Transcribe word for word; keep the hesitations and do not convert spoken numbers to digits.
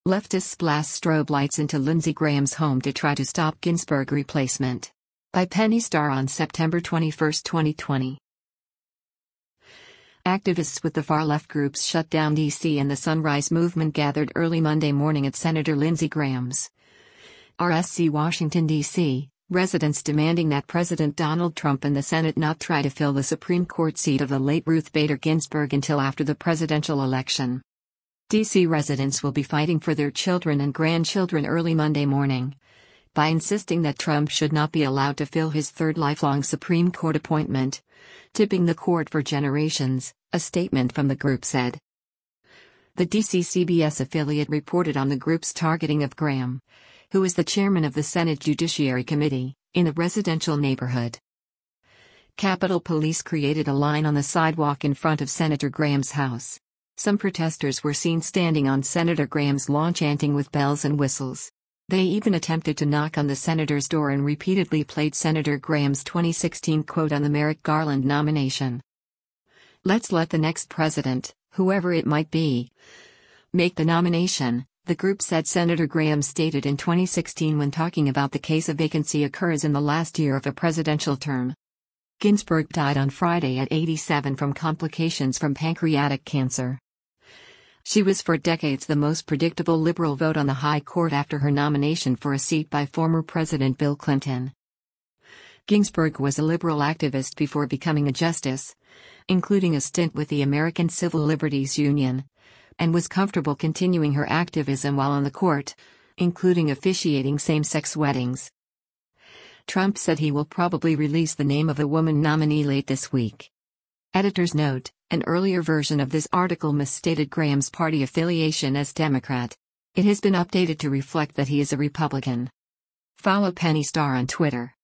Leftists blast strobe lights into Lindsey Graham's home to try to stop Ginsburg replacement. By Penny Starr on September twenty-first, twenty twenty. Activists with the far-left groups Shut Down D C and the Sunrise Movement gathered early Monday morning at Senator Lindsey Graham's R S C Washington, D C, residents demanding that President Donald Trump and the Senate not try to fill the Supreme Court seat of the late Ruth Bader Ginsburg until after the presidential election. D C residents will be fighting for their children and grandchildren early Monday morning by insisting that Trump should not be allowed to fill his third lifelong Supreme Court appointment, tipping the court for generations, a statement from the group said. The D C C B S affiliate reported on the group's targeting of Graham, who is the chairman of the Senate Judiciary Committee, in a residential neighborhood. Capitol Police created a line on the sidewalk in front of Senator Graham's house. Some protesters were seen standing on Senator Graham's lawn chanting with bells and whistles. They even attempted to knock on the senator's door and repeatedly played Senator Graham's twenty sixteen quote on the Merrick Garland nomination. "Let's let the next president, whoever it might be, make the nomination," the group said Senator Graham stated in twenty sixteen when talking about the case a vacancy occurs in the last year of a presidential term. Ginsburg died on Friday at eighty-seven from complications from pancreatic cancer. She was for decades the most predictable liberal vote on the high court after her nomination for a seat by former President Bill Clinton. Ginsburg was a liberal activist before becoming a justice, including a stint with the American Civil Liberties Union, and was comfortable continuing her activism while on the court, including officiating same-sex weddings. Trump said he will probably release the name of a woman nominee late this week. Editor's note: an earlier version of this article misstated Graham's party affiliation as Democrat. It has been updated to reflect that he is a Republican. Follow Penny Starr on Twitter.